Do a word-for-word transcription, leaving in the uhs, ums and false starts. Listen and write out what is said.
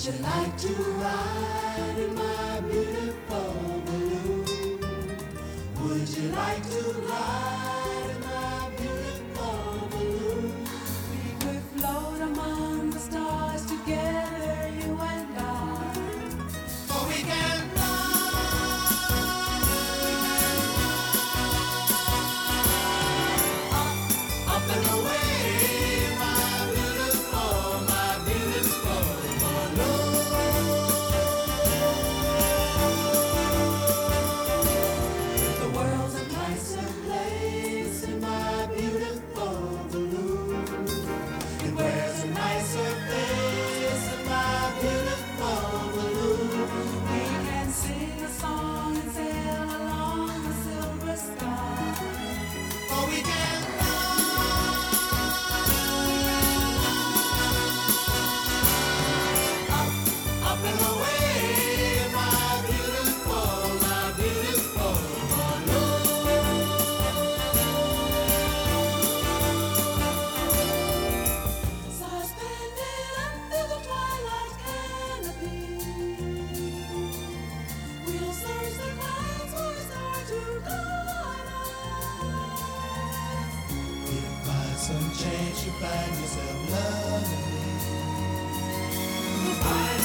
you like to ride in my beautiful balloon? Would you like to ride in my beautiful balloon? We could float among the stars together, you and I. Or we can fly up, up and away, my beautiful, my beautiful balloon. The world's a nicer place in my beautiful balloon. It wears a nicer face in my beautiful balloon. We can sing a song and sail along the silver sky. Or we can fly up, up and away, my beautiful, my beautiful balloon. Suspended under the twilight canopy, we'll search the clouds for a star to guide us. If by some chance you find yourself loving me,